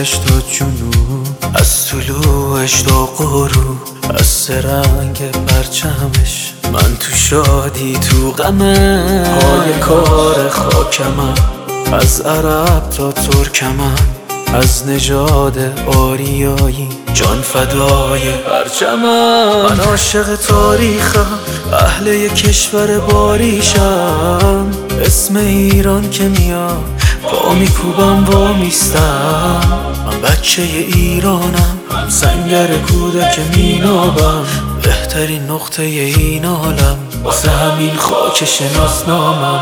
شمالش تا جنوب، از طلوعش تا غروب، از سه رنگ پرچمش، من تو شادی تو غمه، پای کار خاکمم، از عرب تا ترکمم، از نژاد آریایی جان فدای پرچمم. من عاشق تاریخم، اهل یک کشور باریشم، اسم ایران که میاد پا میکوبم وا میستم. من بچه ایرانم، سنگر کودک مینابم، بهترین نقطه این عالم واسه همین خاک شناسنامم.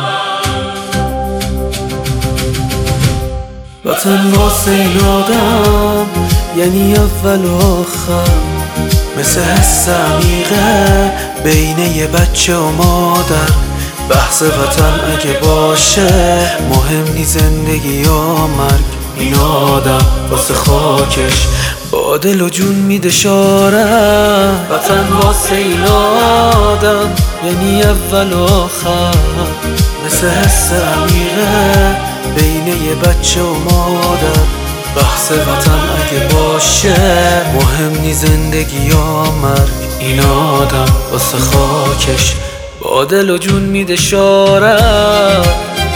وطن واسه این آدم یعنی اول و آخر، مثل حس عمیقه بین یه بچه و مادر. بحث وطن اگه باشه مهم نی زندگی یا مرگ، این آدم واسه خاکش با دل و جون میده شارع. وطن واسه این آدم یعنی اول و آخر، مثل حس عمیقه بین یه بچه و مادر. بحث وطن اگه باشه مهم نی زندگی یا مرگ، این آدم واسه خاکش با دل و جون میده شارع.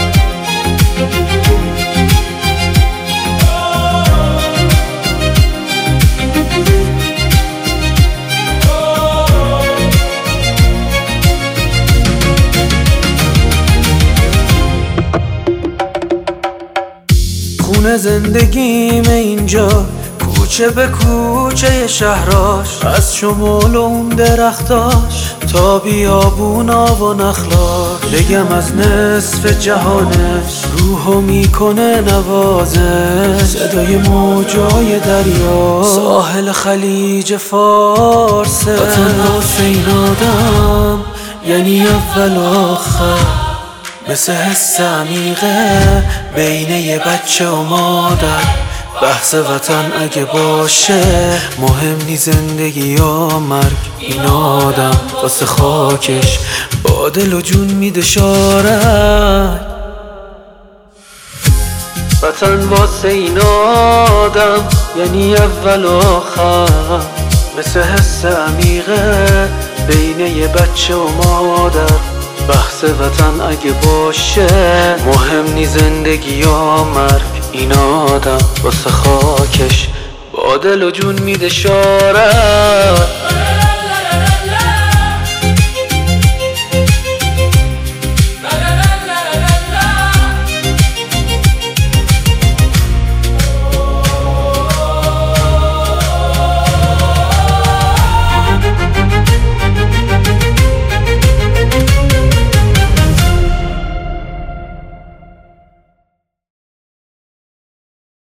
خونه زندگیم اینجا، کوچه به کوچه شهراش، از شمال و اون درختاش تا بیابونا و نخلاش. بگم از نصف جهانش روحو میکنه نوازش، صدای موجای دریا ساحل خلیج فارسه. وطن واسه این آدم یعنی اول و آخر، مثل حس عمیقه بین یه بچه و مادر. بحث وطن اگه باشه مهم نی زندگی یا مرگ، این آدم واسه خاکش با دل و جون میده شارع. وطن واسه این آدم یعنی اول و آخر، مثل حس عمیقه بین یه بچه و مادر. بحث وطن اگه باشه مهم نی زندگی یا مرگ، این آدم واسه خاکش با دل و جون میده شارع.